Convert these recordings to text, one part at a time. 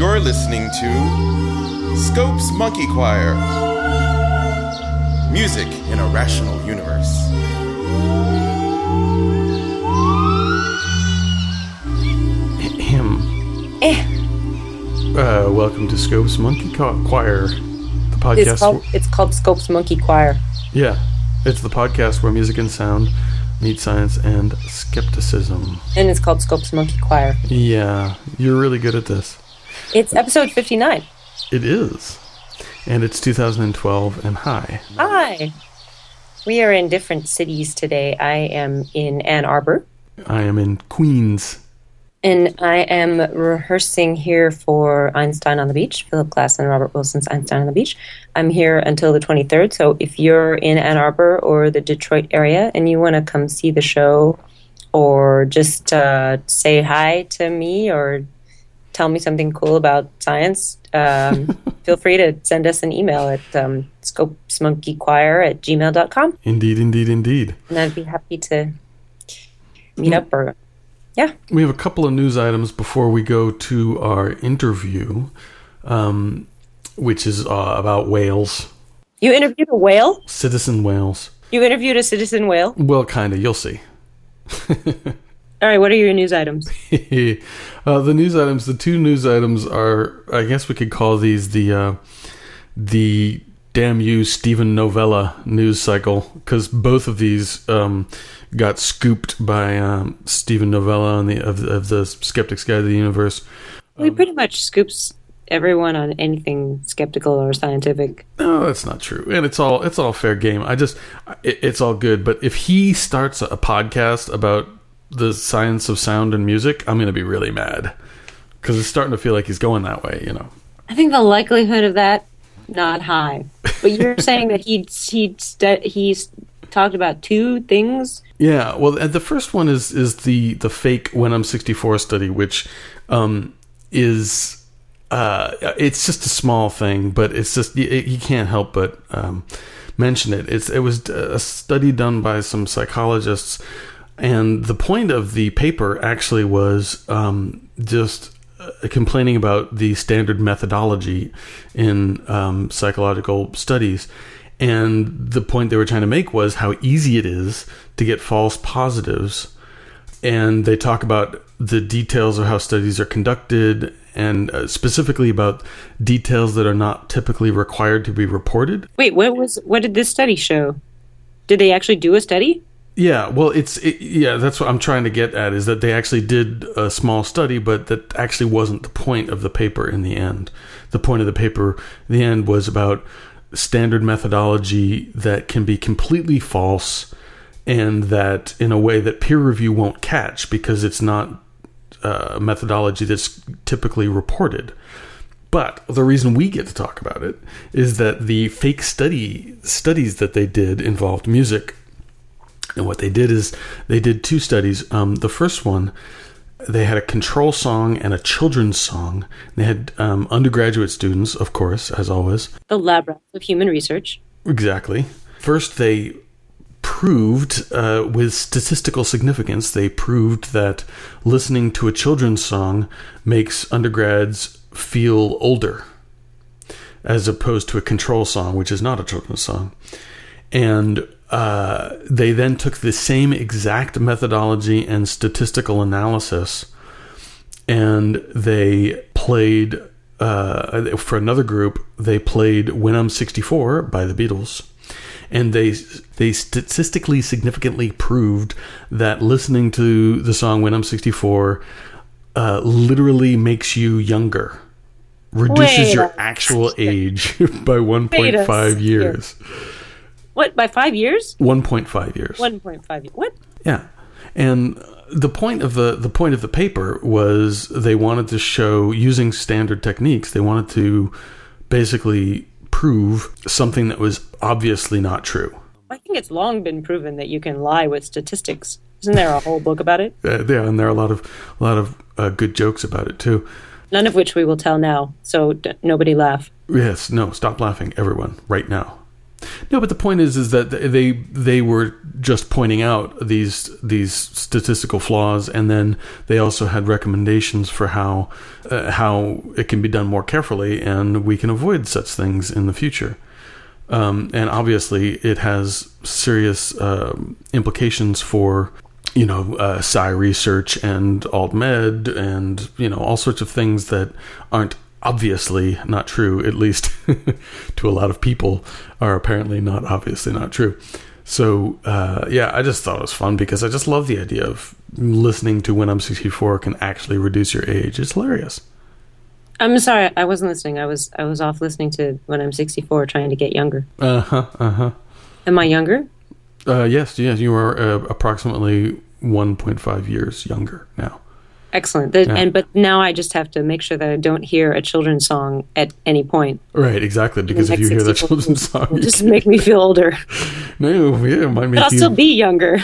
You're listening to Scope's Monkey Choir. Music in a Rational Universe. Welcome to Scope's Monkey Choir, the podcast. It's called Scope's Monkey Choir. Yeah, it's the podcast where music and sound meet science and skepticism. And it's called Scope's Monkey Choir. Yeah, you're really good at this. It's episode 59. It is. And it's 2012, and hi. Hi. We are in different cities today. I am in Ann Arbor. I am in Queens. And I am rehearsing here for Einstein on the Beach, Philip Glass and Robert Wilson's Einstein on the Beach. I'm here until the 23rd, so if you're in Ann Arbor or the Detroit area and you want to come see the show or just say hi to me or tell me something cool about science, feel free to send us an email at scopesmonkeychoir@gmail.com. Indeed. And I'd be happy to meet up or... Yeah. We have a couple of news items before we go to our interview, which is about whales. You interviewed a whale? Citizen whales. You interviewed a citizen whale? Well, kind of. You'll see. All right, what are your news items? The two news items are, I guess we could call these the Damn You Steven Novella news cycle, because both of these got scooped by Steven Novella of the Skeptic's Guide to the Universe. He pretty much scoops everyone on anything skeptical or scientific. No, that's not true, and it's all fair game. It's all good. But if he starts a podcast about the science of sound and music, I'm going to be really mad, because it's starting to feel like he's going that way. You know, I think the likelihood of that not high. But you're saying that he's talked about two things. Yeah, well, the first one is the fake When I'm 64 study, which is it's just a small thing, but it's just you can't help but mention it. It was a study done by some psychologists, and the point of the paper actually was just complaining about the standard methodology in psychological studies. And the point they were trying to make was how easy it is to get false positives. And they talk about the details of how studies are conducted, and specifically about details that are not typically required to be reported. Wait, what did this study show? Did they actually do a study? Yeah, well, that's what I'm trying to get at, is that they actually did a small study, but that actually wasn't the point of the paper in the end. The point of the paper in the end was about standard methodology that can be completely false, and that in a way that peer review won't catch, because it's not a methodology that's typically reported. But the reason we get to talk about it is that the fake studies that they did involved music. And what they did is they did two studies. The first one, they had a control song and a children's song. They had undergraduate students, of course, as always. The lab rats of human research. Exactly. First, they proved with statistical significance, they proved that listening to a children's song makes undergrads feel older, as opposed to a control song, which is not a children's song. And they then took the same exact methodology and statistical analysis, and they played, for another group, they played When I'm 64 by the Beatles. And they statistically significantly proved that listening to the song When I'm 64 literally makes you younger. Reduces your actual age by 1.5 years. What, by 5 years? 1.5 years. 1.5 years. What? Yeah. And the point of the paper was they wanted to show, using standard techniques, they wanted to basically prove something that was obviously not true. I think it's long been proven that you can lie with statistics. Isn't there a whole book about it? Yeah, and there are a lot of good jokes about it too. None of which we will tell now, so nobody laugh. Yes, no, stop laughing, everyone, right now. No, but the point is that they were just pointing out these statistical flaws, and then they also had recommendations for how it can be done more carefully, and we can avoid such things in the future. And obviously, it has serious implications for Psi research and alt med, and all sorts of things that aren't obviously not true, at least to a lot of people, are apparently not obviously not true. So, I just thought it was fun because I just love the idea of listening to When I'm 64 can actually reduce your age. It's hilarious. I'm sorry, I wasn't listening. I was off listening to When I'm 64 trying to get younger. Am I younger? Yes, you are approximately 1.5 years younger now. Excellent. But now I just have to make sure that I don't hear a children's song at any point. Right, exactly. Because if you hear the children's song, it'll just make me feel older. No, yeah, it might make But I'll still be younger.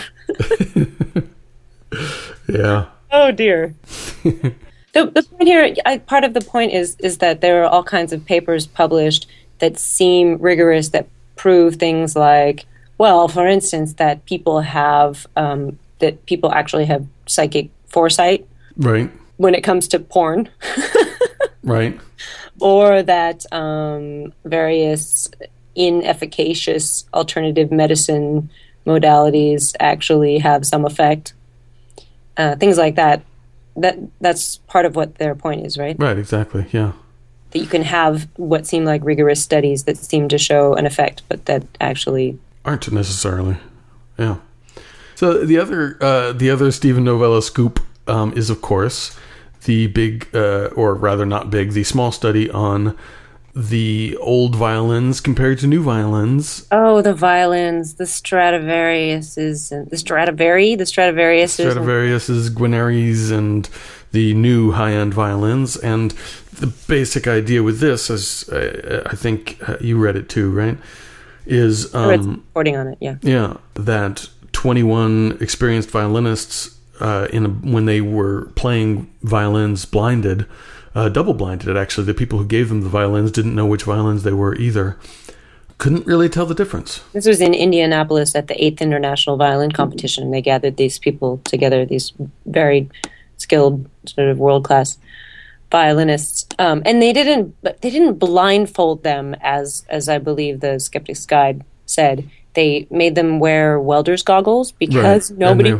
Yeah. Oh dear. The point here, part of the point is that there are all kinds of papers published that seem rigorous, that prove things like, well, for instance, that people actually have psychic foresight. Right. When it comes to porn. Right. Or that various inefficacious alternative medicine modalities actually have some effect. Things like that. That's part of what their point is, right? Right, exactly, yeah. That you can have what seem like rigorous studies that seem to show an effect, but that actually aren't necessarily. Yeah. So the other Steven Novella scoop is, of course, the big, or rather not big, the small study on the old violins compared to new violins. Oh, the violins, the Stradivariuses, and the Stradivariuses, Guarneris, and the new high-end violins. And the basic idea with this, as I think you read it too, right? Is I read some reporting on it, yeah. Yeah, that 21 experienced violinists, when they were playing violins blinded, double blinded actually, the people who gave them the violins didn't know which violins they were either. Couldn't really tell the difference. This was in Indianapolis at the 8th International Violin Competition. They gathered these people together, these very skilled, sort of world-class violinists, and they didn't blindfold them as I believe the Skeptic's Guide said. They made them wear welder's goggles because nobody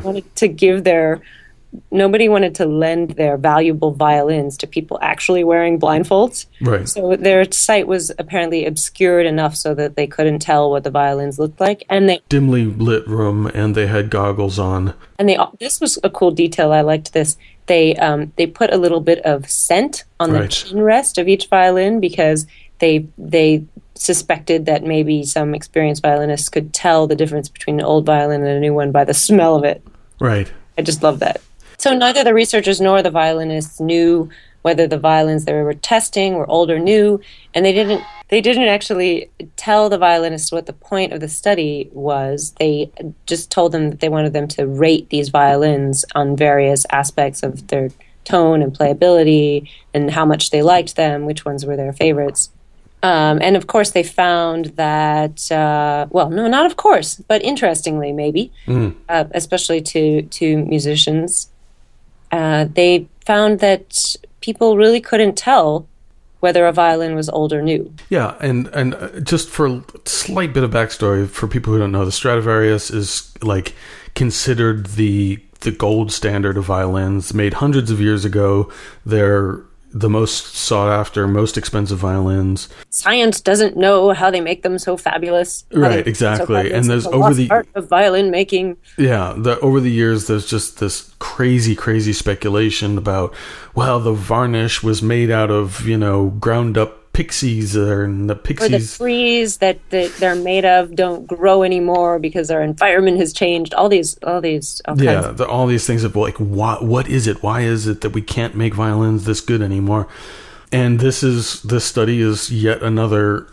wanted to lend their valuable violins to people actually wearing blindfolds. Right. So their sight was apparently obscured enough so that they couldn't tell what the violins looked like, and they dimly lit room, and they had goggles on. And this was a cool detail. I liked this. They put a little bit of scent on the chin rest of each violin because they suspected that maybe some experienced violinists could tell the difference between an old violin and a new one by the smell of it. Right. I just love that. So neither the researchers nor the violinists knew whether the violins they were testing were old or new, and they didn't actually tell the violinists what the point of the study was. They just told them that they wanted them to rate these violins on various aspects of their tone and playability and how much they liked them, which ones were their favorites. And of course, they found that, not of course, but interestingly, maybe, especially to musicians, they found that people really couldn't tell whether a violin was old or new. Yeah, and just for a slight bit of backstory, for people who don't know, the Stradivarius is like considered the gold standard of violins, made hundreds of years ago. They're the most sought after, most expensive violins. Science doesn't know how they make them so fabulous. Right, exactly. So and there's over the art of violin making. Yeah, over the years, there's just this crazy speculation about, well, the varnish was made out of, ground up pixies, and the pixies, or the trees that they're made of don't grow anymore because our environment has changed. All these all these things of like, what is it? Why is it that we can't make violins this good anymore? And this study is yet another.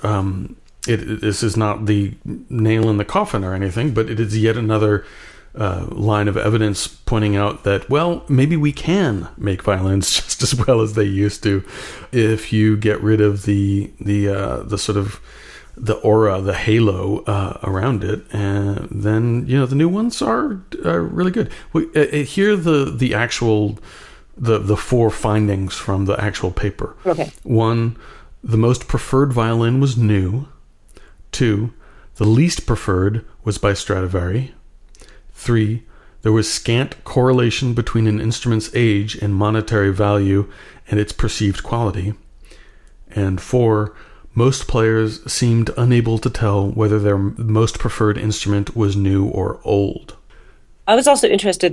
This is not the nail in the coffin or anything, but it is yet another line of evidence pointing out that, well, maybe we can make violins just as well as they used to if you get rid of the sort of the aura, the halo around it, and then the new ones are really good. Here the actual the four findings from the actual paper. Okay. 1, the most preferred violin was new. 2, the least preferred was by Stradivari. 3, there was scant correlation between an instrument's age and monetary value and its perceived quality. And 4, most players seemed unable to tell whether their most preferred instrument was new or old. I was also interested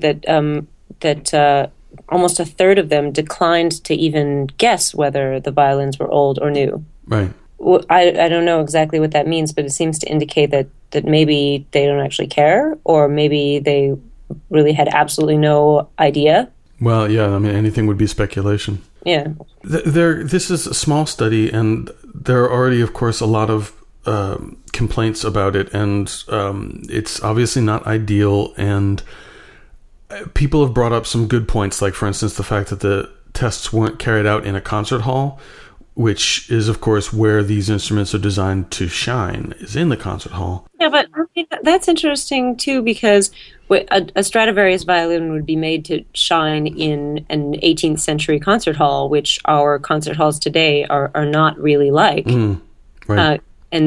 that almost a third of them declined to even guess whether the violins were old or new. Right. I don't know exactly what that means, but it seems to indicate that maybe they don't actually care, or maybe they really had absolutely no idea. Well, yeah, I mean, anything would be speculation. Yeah. This is a small study, and there are already, of course, a lot of complaints about it, and it's obviously not ideal, and people have brought up some good points, like, for instance, the fact that the tests weren't carried out in a concert hall, which is, of course, where these instruments are designed to shine, is in the concert hall. Yeah, but I mean, that's interesting, too, because a Stradivarius violin would be made to shine in an 18th century concert hall, which our concert halls today are not really like. Right.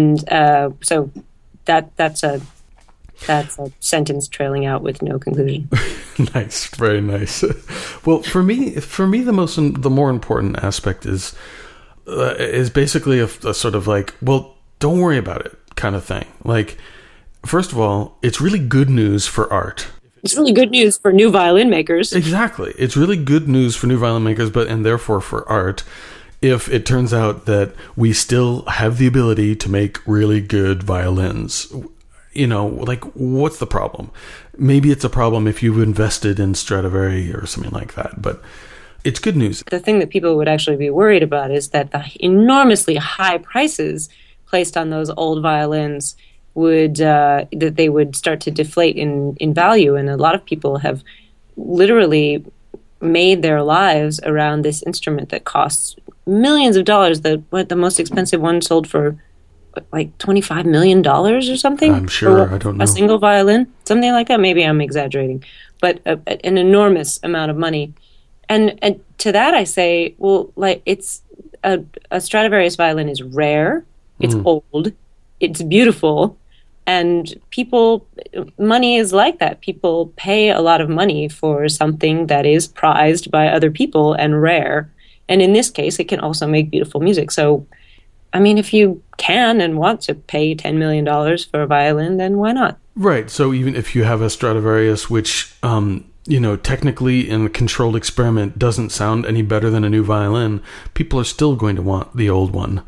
So that's a sentence trailing out with no conclusion. Nice, very nice. Well, for me, the more important aspect is basically a sort of like, well, don't worry about it kind of thing. Like, first of all, it's really good news for art. It's really good news for new violin makers. Exactly. It's really good news for new violin makers, and therefore for art, if it turns out that we still have the ability to make really good violins. Like, what's the problem? Maybe it's a problem if you've invested in Stradivari or something like that, but it's good news. The thing that people would actually be worried about is that the enormously high prices placed on those old violins that they would start to deflate in value. And a lot of people have literally made their lives around this instrument that costs millions of dollars. The most expensive one sold for like $25 million or something. I'm sure. I don't know. A single violin, something like that. Maybe I'm exaggerating, but an enormous amount of money. And to that I say, well, like, it's a Stradivarius violin is rare, it's old, it's beautiful, and money is like that. People pay a lot of money for something that is prized by other people and rare. And in this case, it can also make beautiful music. So, I mean, if you can and want to pay $10 million for a violin, then why not? Right. So even if you have a Stradivarius, which technically in a controlled experiment doesn't sound any better than a new violin, people are still going to want the old one.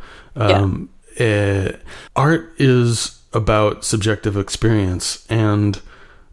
Art is about subjective experience, and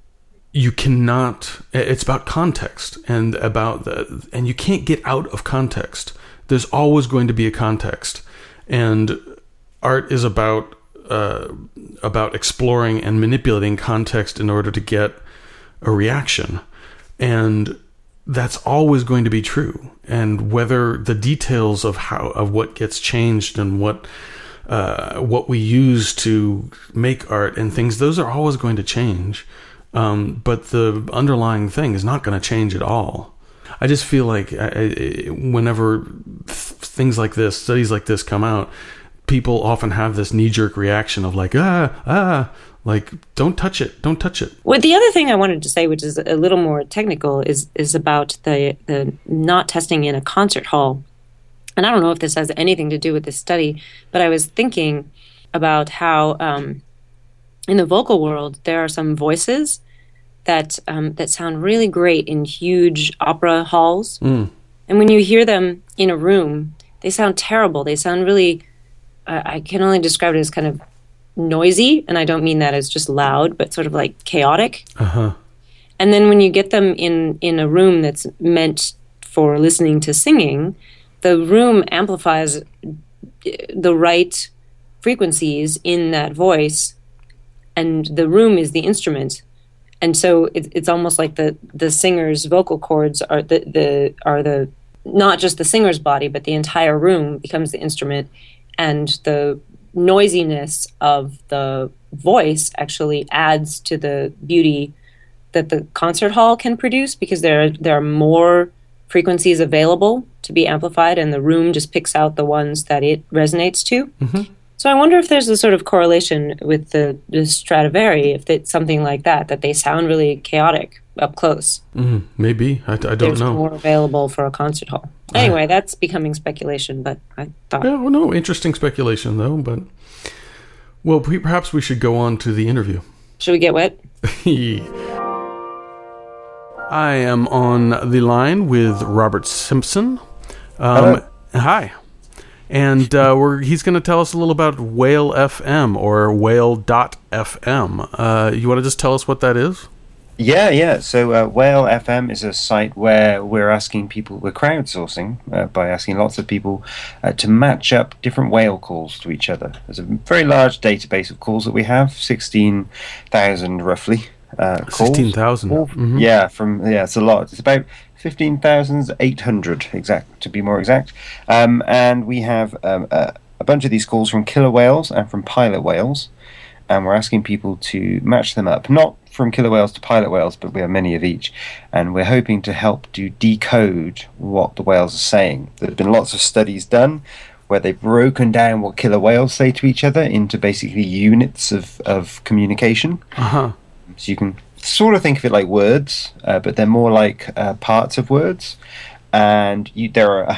it's about context and and you can't get out of context. There's always going to be a context, and art is about exploring and manipulating context in order to get a reaction. And that's always going to be true. And whether the details of what gets changed and what we use to make art and things, those are always going to change. But the underlying thing is not going to change at all. I just feel like whenever things like this, studies like this come out, people often have this knee-jerk reaction of like, like, don't touch it. Well, the other thing I wanted to say, which is a little more technical, is about the not testing in a concert hall. And I don't know if this has anything to do with this study, but I was thinking about how in the vocal world, there are some voices that sound really great in huge opera halls. And when you hear them in a room, they sound terrible. They sound really, I can only describe it as kind of noisy, and I don't mean that as just loud, but sort of like chaotic. And then when you get them in a room that's meant for listening to singing, the room amplifies the right frequencies in that voice, and the room is the instrument. And so it's almost like the singer's vocal cords are the not just the singer's body, but the entire room becomes the instrument, and the noisiness of the voice actually adds to the beauty that the concert hall can produce, because there are more frequencies available to be amplified, and the room just picks out the ones that it resonates to. Mm-hmm. So I wonder if there's a sort of correlation with the Stradivari, if it's something like that they sound really chaotic up close. Maybe. I don't There's know. more available for a concert hall. Anyway, that's becoming speculation, but I thought... Yeah, well, no, interesting speculation, though. But, well, perhaps we should go on to the interview. Should we get wet? I am on the line with Robert Simpson. Hi. And he's going to tell us a little about Whale FM, or Whale.fm. You want to just tell us what that is? Yeah. So Whale FM is a site where we're crowdsourcing by asking lots of people to match up different whale calls to each other. There's a very large database of calls that we have, 16,000 roughly. 16,000. Mm-hmm. Yeah, it's a lot. It's about 15,800 to be more exact. And we have a bunch of these calls from killer whales and from pilot whales, and we're asking people to match them up, not from killer whales to pilot whales, but we have many of each, and we're hoping to help to decode what the whales are saying. There's been lots of studies done where they've broken down what killer whales say to each other into basically units of communication. Uh-huh. So you can sort of think of it like words, but they're more like parts of words. And there are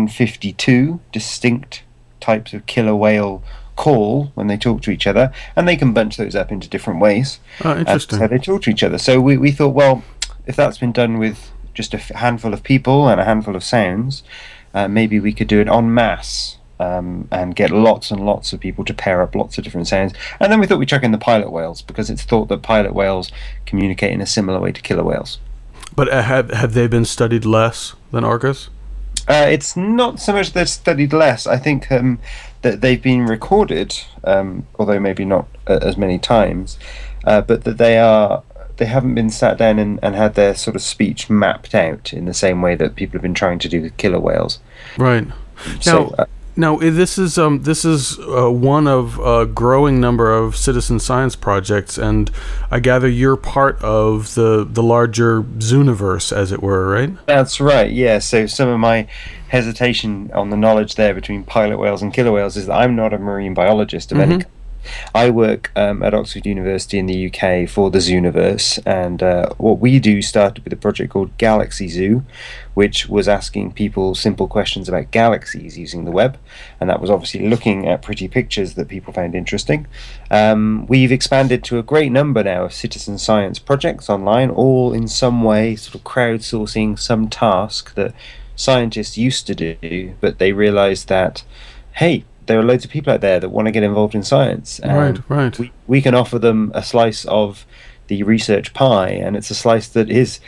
152 distinct types of killer whale call when they talk to each other, and they can bunch those up into different ways. Oh, interesting. How they talk to each other. So we thought, well, if that's been done with just a handful of people and a handful of sounds, maybe we could do it en masse. And get lots and lots of people to pair up lots of different sounds. And then we thought we'd chuck in the pilot whales, because it's thought that pilot whales communicate in a similar way to killer whales. But have they been studied less than Argus? It's not so much they've studied less. I think that they've been recorded, although maybe not as many times, but that they haven't been sat down and had their sort of speech mapped out in the same way that people have been trying to do with killer whales. Right. Now, this is one of a growing number of citizen science projects, and I gather you're part of the larger Zooniverse, as it were, right? That's right, yeah. So some of my hesitation on the knowledge there between pilot whales and killer whales is that I'm not a marine biologist of any kind. I work at Oxford University in the UK for the Zooniverse, and what we do started with a project called Galaxy Zoo, which was asking people simple questions about galaxies using the web, and that was obviously looking at pretty pictures that people found interesting. We've expanded to a great number now of citizen science projects online, all in some way sort of crowdsourcing some task that scientists used to do, but they realized that, hey, there are loads of people out there that want to get involved in science. And right. We can offer them a slice of the research pie, and it's a slice that is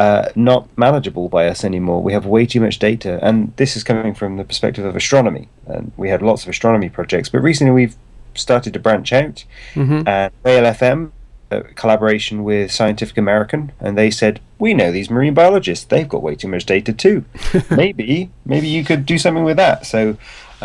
not manageable by us anymore. We have way too much data, and this is coming from the perspective of astronomy. And we had lots of astronomy projects, but recently we've started to branch out. And Whale FM, a collaboration with Scientific American, and they said, we know these marine biologists, they've got way too much data too. maybe you could do something with that. So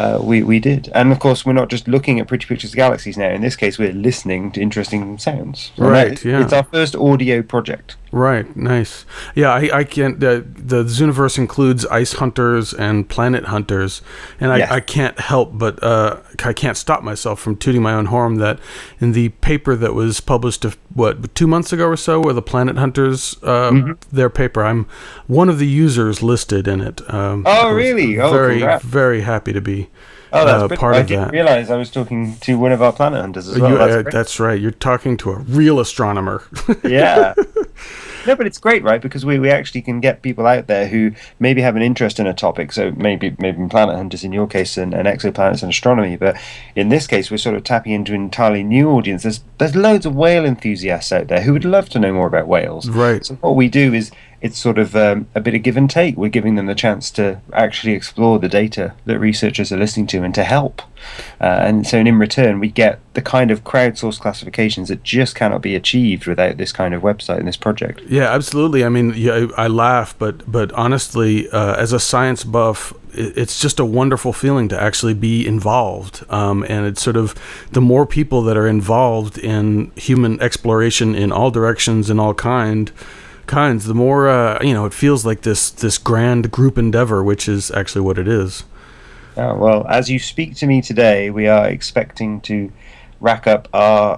we did. And of course, we're not just looking at pretty pictures of galaxies now. In this case, we're listening to interesting sounds. Right, yeah. It's our first audio project. Right, nice. Yeah, I can't. The Zooniverse includes ice hunters and planet hunters, and I can't help but I can't stop myself from tooting my own horn that in the paper that was published 2 months ago or so, where the planet hunters their paper, I'm one of the users listed in it. Really? Very happy to be that's part of that. I didn't realize I was talking to one of our planet hunters as well. That's right. You're talking to a real astronomer. Yeah. No, but it's great, right? Because we actually can get people out there who maybe have an interest in a topic. So maybe planet hunters in your case and exoplanets and astronomy. But in this case, we're sort of tapping into an entirely new audience. There's loads of whale enthusiasts out there who would love to know more about whales. Right. So what we do is it's sort of a bit of give and take. We're giving them the chance to actually explore the data that researchers are listening to and to help. And so in return, we get the kind of crowdsourced classifications that just cannot be achieved without this kind of website and this project. Yeah, absolutely. I mean, yeah, I laugh, but honestly, as a science buff, it's just a wonderful feeling to actually be involved. And it's sort of the more people that are involved in human exploration in all directions and all kinds, the more it feels like this grand group endeavor, which is actually what it is. Well, as you speak to me today, we are expecting to rack up our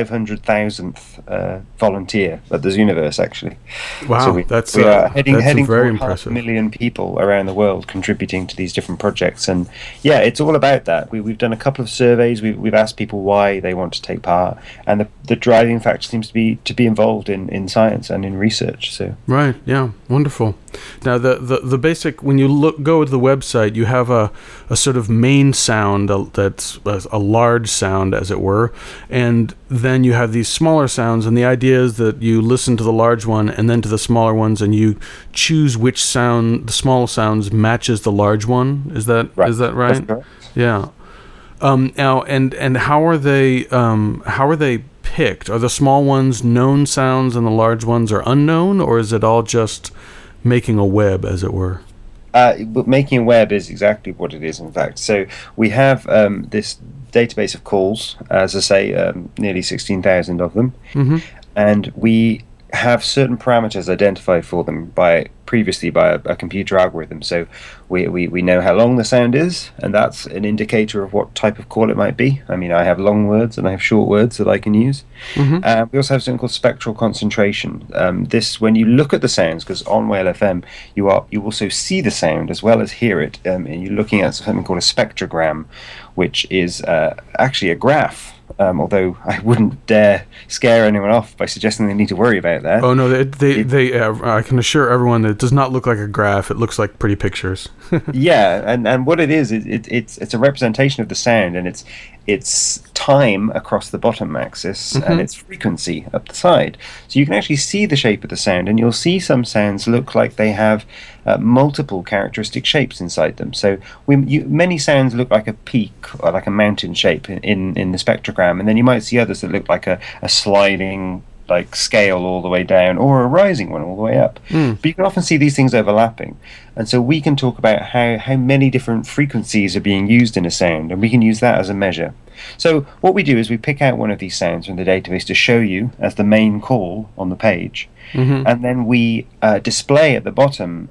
500,000th volunteer at the Zooniverse, actually. Wow, so we are heading very for impressive. 500,000 people around the world contributing to these different projects, and yeah, it's all about that. We've done a couple of surveys. We've asked people why they want to take part, and the driving factor seems to be involved in science and in research. So right, yeah, wonderful. Now the basic, when you go to the website, you have a sort of main sound that's a large sound, as it were, and then you have these smaller sounds, and the idea is that you listen to the large one and then to the smaller ones, and you choose which sound, the small sounds, matches the large one. Is that right? That's correct. Yeah. Now, and how are they picked? Are the small ones known sounds and the large ones are unknown, or is it all just making a web, as it were? But making a web is exactly what it is, in fact. So we have this database of calls, as I say, nearly 16,000 of them, and we have certain parameters identified for them previously by a computer algorithm. So we know how long the sound is, and that's an indicator of what type of call it might be. I mean, I have long words and I have short words that I can use. We also have something called spectral concentration. This, when you look at the sounds, because on Whale FM you also see the sound as well as hear it, and you're looking at something called a spectrogram, which is actually a graph. Although I wouldn't dare scare anyone off by suggesting they need to worry about that. Oh no, I can assure everyone that it does not look like a graph. It looks like pretty pictures. Yeah, and what it is, it's a representation of the sound, and it's time across the bottom axis and its frequency up the side. So you can actually see the shape of the sound, and you'll see some sounds look like they have multiple characteristic shapes inside them. So many sounds look like a peak or like a mountain shape in the spectrogram, and then you might see others that look like a sliding like scale all the way down, or a rising one all the way up. But you can often see these things overlapping, and so we can talk about how many different frequencies are being used in a sound, and we can use that as a measure. So what we do is we pick out one of these sounds from the database to show you as the main call on the page, and then we display at the bottom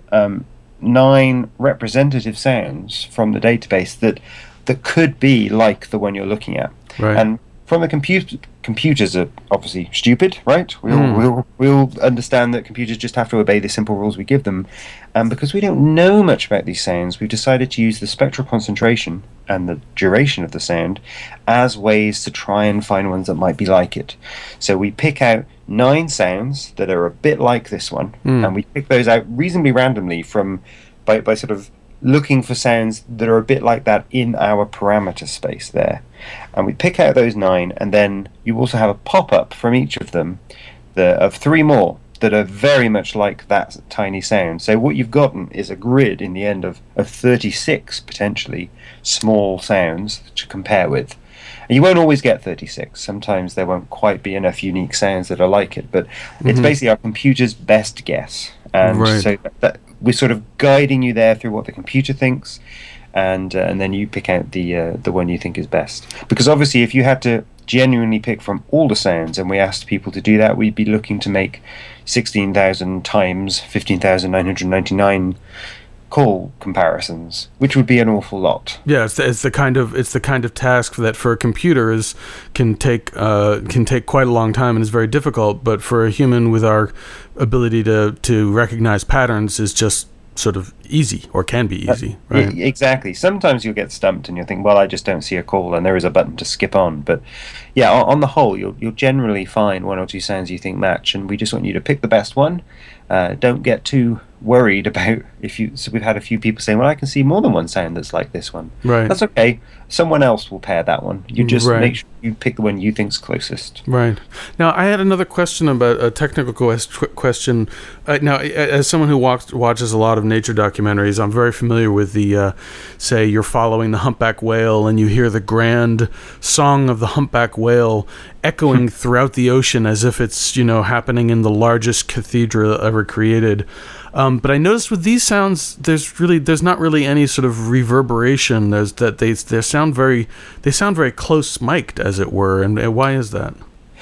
9 representative sounds from the database that could be like the one you're looking at. Right. And from the computers are obviously stupid, right? We'll understand that computers just have to obey the simple rules we give them. And because we don't know much about these sounds, we've decided to use the spectral concentration and the duration of the sound as ways to try and find ones that might be like it. So we pick out 9 sounds that are a bit like this one, and we pick those out reasonably randomly by sort of looking for sounds that are a bit like that in our parameter space there. And we pick out those 9, and then you also have a pop-up from each of them of 3 more that are very much like that tiny sound. So what you've gotten is a grid in the end of 36 potentially small sounds to compare with. And you won't always get 36. Sometimes there won't quite be enough unique sounds that are like it, but it's basically our computer's best guess. And so that we're sort of guiding you there through what the computer thinks, and then you pick out the one you think is best. Because obviously, if you had to genuinely pick from all the sounds, and we asked people to do that, we'd be looking to make 16,000 times 15,999 call comparisons, which would be an awful lot. Yeah, it's the kind of task that for a computer can take quite a long time and is very difficult, but for a human with our ability to recognize patterns is just sort of easy, or can be easy, right? Exactly. Sometimes you'll get stumped and you'll think, well, I just don't see a call, and there is a button to skip on. But yeah, on the whole, you'll generally find one or two sounds you think match, and we just want you to pick the best one. Don't get too worried about so we've had a few people saying, well, I can see more than one sound that's like this one. Right. That's okay. Someone else will pair that one. You just make sure you pick the one you think's closest. Right. Now, I had another question about a technical question. Now, as someone who watches a lot of nature documentaries, I'm very familiar with the, say, you're following the humpback whale and you hear the grand song of the humpback whale echoing throughout the ocean as if it's, happening in the largest cathedral ever created. But I noticed with these sounds, there's not really any sort of reverberation. They sound very close mic'd, as it were. And why is that?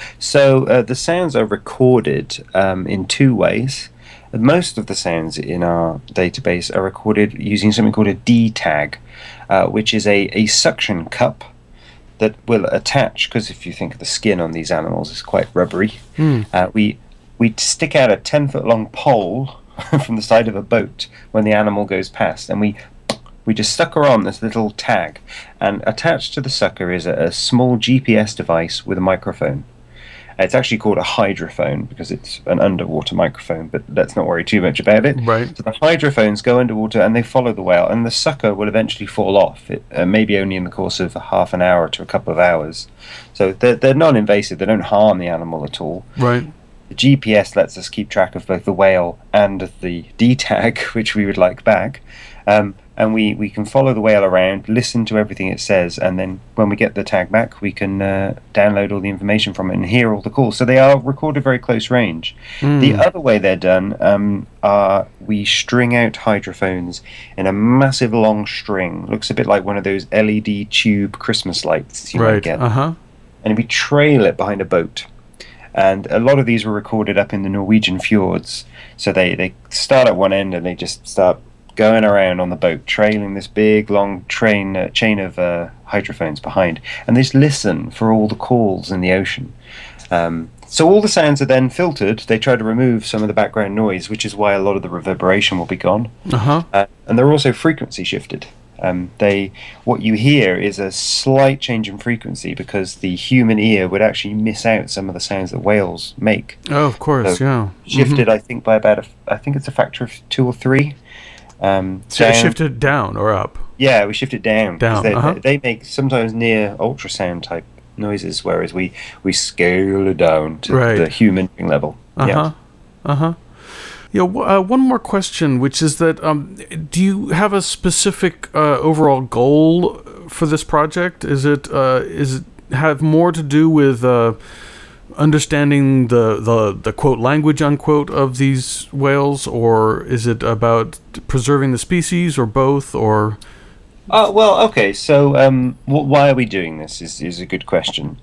So the sounds are recorded in two ways. Most of the sounds in our database are recorded using something called a D-tag, which is a suction cup that will attach, because if you think of the skin on these animals, it's quite rubbery. We stick out a 10-foot long pole from the side of a boat when the animal goes past, and we just sucker on this little tag, and attached to the sucker is a small GPS device with a microphone. It's actually called a hydrophone because it's an underwater microphone, but let's not worry too much about it. Right. So the hydrophones go underwater and they follow the whale, and the sucker will eventually fall off, maybe only in the course of half an hour to a couple of hours. So they're non-invasive, they don't harm the animal at all. Right. The GPS lets us keep track of both the whale and the D-tag, which we would like back. And we can follow the whale around, listen to everything it says, and then when we get the tag back, we can download all the information from it and hear all the calls. So they are recorded very close range. The other way they're done are we string out hydrophones in a massive long string. Looks a bit like one of those LED tube Christmas lights you might get. And we trail it behind a boat. And a lot of these were recorded up in the Norwegian fjords. So they start at one end and they just start going around on the boat, trailing this big, long chain of hydrophones behind. And they just listen for all the calls in the ocean. So all the sounds are then filtered. They try to remove some of the background noise, which is why a lot of the reverberation will be gone. And they're also frequency shifted. What you hear is a slight change in frequency because the human ear would actually miss out some of the sounds that whales make. Oh, of course, so shifted, I think, by about I think it's a factor of 2 or 3. So you shifted down or up? Yeah, we shifted down. Down. They make sometimes near ultrasound type noises, whereas we scale it down to the human level. One more question, which is that do you have a specific overall goal for this project? Is it have more to do with understanding the quote language unquote of these whales, or is it about preserving the species, or both, or? Well, okay. So why are we doing this is a good question.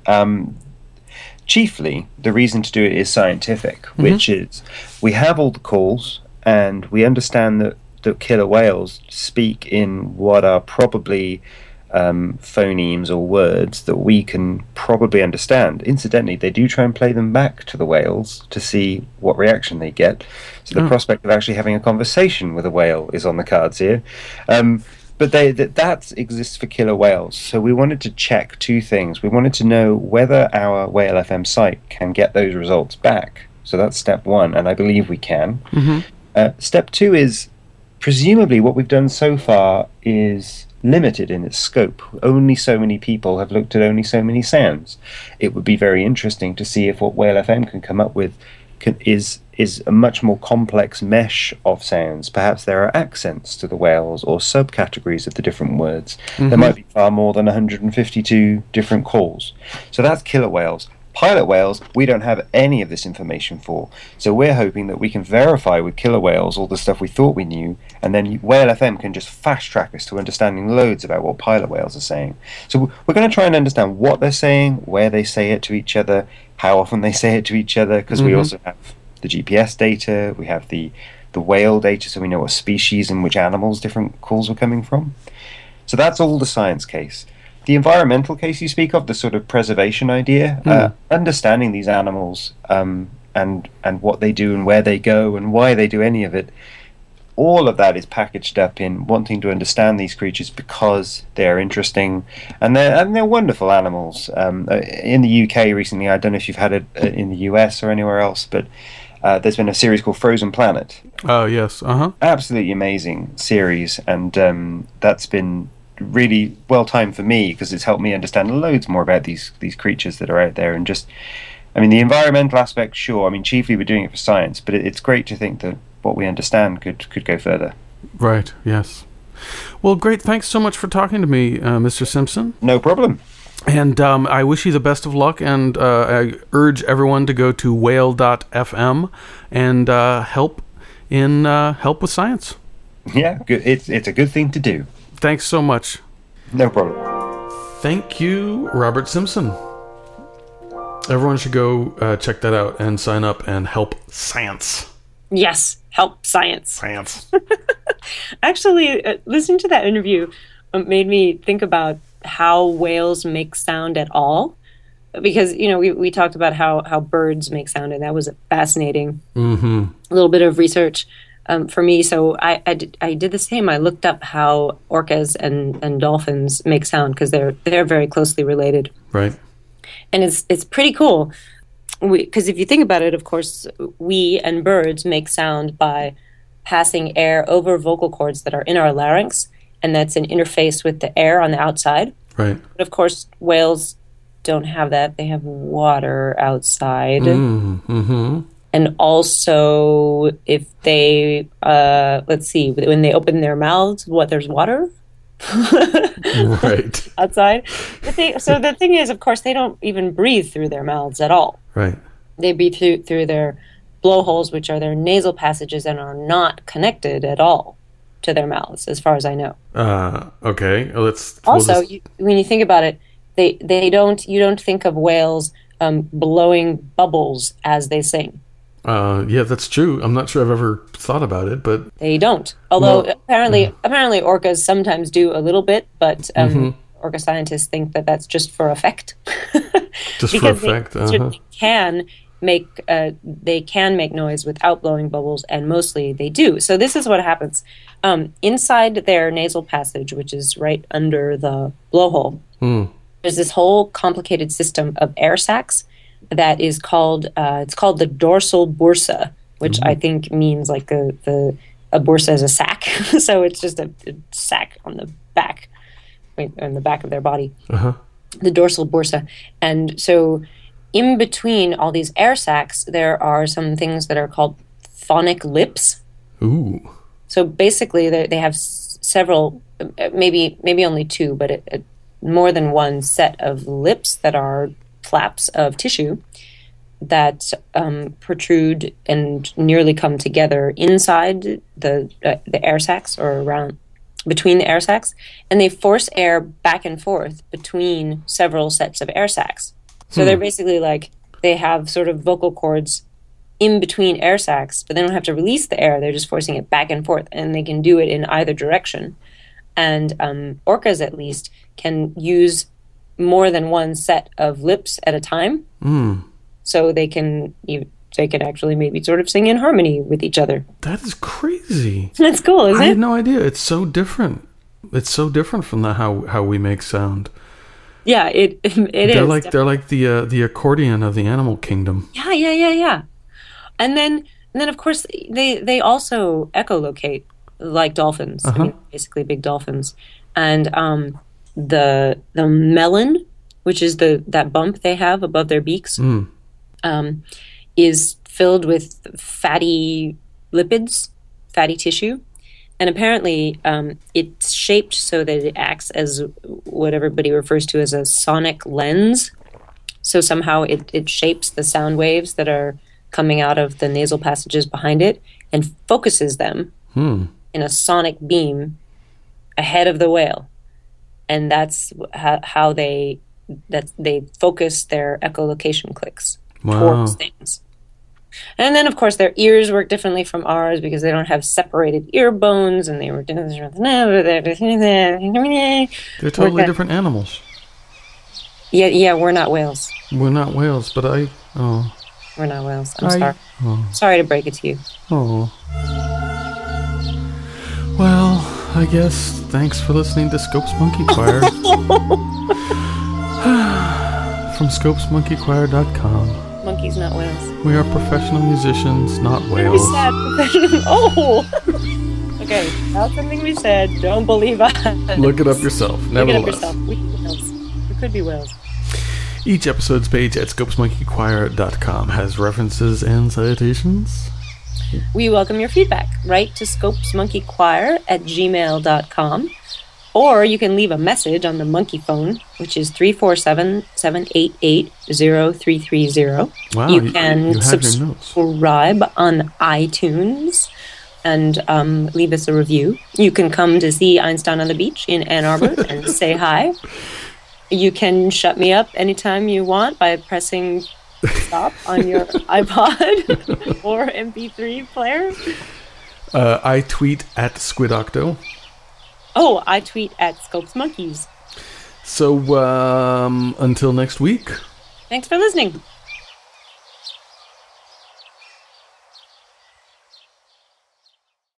Chiefly, the reason to do it is scientific, which is we have all the calls and we understand that killer whales speak in what are probably phonemes or words that we can probably understand. Incidentally, they do try and play them back to the whales to see what reaction they get. So the prospect of actually having a conversation with a whale is on the cards here. But that exists for killer whales. So we wanted to check two things. We wanted to know whether our Whale FM site can get those results back. So that's step one, and I believe we can. Step two is, presumably what we've done so far is limited in its scope. Only so many people have looked at only so many sounds. It would be very interesting to see if what Whale FM can come up with is a much more complex mesh of sounds. Perhaps there are accents to the whales or subcategories of the different words. There might be far more than 152 different calls. So that's killer whales. Pilot whales, we don't have any of this information for. So we're hoping that we can verify with killer whales all the stuff we thought we knew, and then Whale FM can just fast track us to understanding loads about what pilot whales are saying. So we're going to try and understand what they're saying, where they say it to each other, how often they say it to each other, because we also have the GPS data, we have the whale data, so we know what species and which animals different calls were coming from. So that's all the science case. The environmental case you speak of, the sort of preservation idea, understanding these animals and what they do and where they go and why they do any of it, all of that is packaged up in wanting to understand these creatures because they're interesting and they're wonderful animals. In the UK recently, I don't know if you've had it in the US or anywhere else, but there's been a series called Frozen Planet. Oh, yes. Absolutely amazing series, and that's been really well timed for me because it's helped me understand loads more about these creatures that are out there. And just, I mean, the environmental aspect, sure. I mean, chiefly we're doing it for science, but it's great to think that what we understand could go further. Right, yes. Well, great. Thanks so much for talking to me, Mr. Simpson. No problem. And I wish you the best of luck, and I urge everyone to go to whale.fm and help with science. Yeah, good. It's a good thing to do. Thanks so much. No problem. Thank you, Robert Simpson. Everyone should go check that out and sign up and help science. Yes, help science. Science. Actually, listening to that interview made me think about how whales make sound at all. Because, we talked about how birds make sound, and that was fascinating. Mm-hmm. A little bit of research for me. So I did the same. I looked up how orcas and dolphins make sound because they're very closely related. Right. And it's pretty cool. Because if you think about it, of course, we and birds make sound by passing air over vocal cords that are in our larynx, and that's an interface with the air on the outside. Right. But of course, whales don't have that. They have water outside. Mm-hmm. And also, if they, when they open their mouths, there's water? Right. Outside. So the thing is, of course, they don't even breathe through their mouths at all. Right. They breathe through their blowholes, which are their nasal passages and are not connected at all to their mouths, as far as I know. Okay. When you think about it, you don't think of whales blowing bubbles as they sing. Yeah, that's true. I'm not sure I've ever thought about it, but they don't. Although apparently orcas sometimes do a little bit, but orca scientists think that that's just for effect. Just for effect. They can make noise without blowing bubbles, and mostly they do. So this is what happens inside their nasal passage, which is right under the blowhole. There's this whole complicated system of air sacs that is called the dorsal bursa, which I think means like a bursa is a sack. So it's just a sack on the back of their body. The dorsal bursa. And so in between all these air sacs, there are some things that are called phonic lips. Ooh. So basically they have several, maybe only two, but more than one set of lips that are flaps of tissue that protrude and nearly come together inside the air sacs or around between the air sacs, and they force air back and forth between several sets of air sacs. So they're basically like they have sort of vocal cords in between air sacs, but they don't have to release the air. They're just forcing it back and forth, and they can do it in either direction. And orcas, at least, can use more than one set of lips at a time. So they can actually maybe sort of sing in harmony with each other. That is crazy. That's cool, isn't it? I had no idea. It's so different. It's so different from how we make sound. Yeah, it is. They're like the accordion of the animal kingdom. Yeah. And then of course they also echolocate like dolphins. I mean, basically big dolphins. And the melon, which is that bump they have above their beaks, is filled with fatty lipids, fatty tissue. And apparently it's shaped so that it acts as what everybody refers to as a sonic lens. So somehow it shapes the sound waves that are coming out of the nasal passages behind it and focuses them in a sonic beam ahead of the whale. And that's how they focus their echolocation clicks towards things. And then, of course, their ears work differently from ours because they don't have separated ear bones, and they were... They're totally different animals. Yeah, we're not whales. We're not whales, but We're not whales. I'm sorry. Oh. Sorry to break it to you. Oh. Well, I guess thanks for listening to Scopes Monkey Choir. From scopesmonkeychoir.com. Monkeys, not whales. We are professional musicians, not We whales. said professional. Oh! Okay, that's something we said. Don't believe us. Look it up yourself. Look it up Nevertheless. yourself. We could be whales. We could be whales. Each episode's page at scopesmonkeychoir.com has references and citations. We welcome your feedback. Write to scopesmonkeychoir@gmail.com, or you can leave a message on the monkey phone, which is 347-788-0330. Wow, you you can have your notes. subscribe on iTunes and leave us a review. You can come to see Einstein on the Beach in Ann Arbor and say hi. You can shut me up anytime you want by pressing stop on your iPod or MP3 player. I tweet at Squidocto. Oh, I tweet at Scopes Monkeys. So, until next week. Thanks for listening.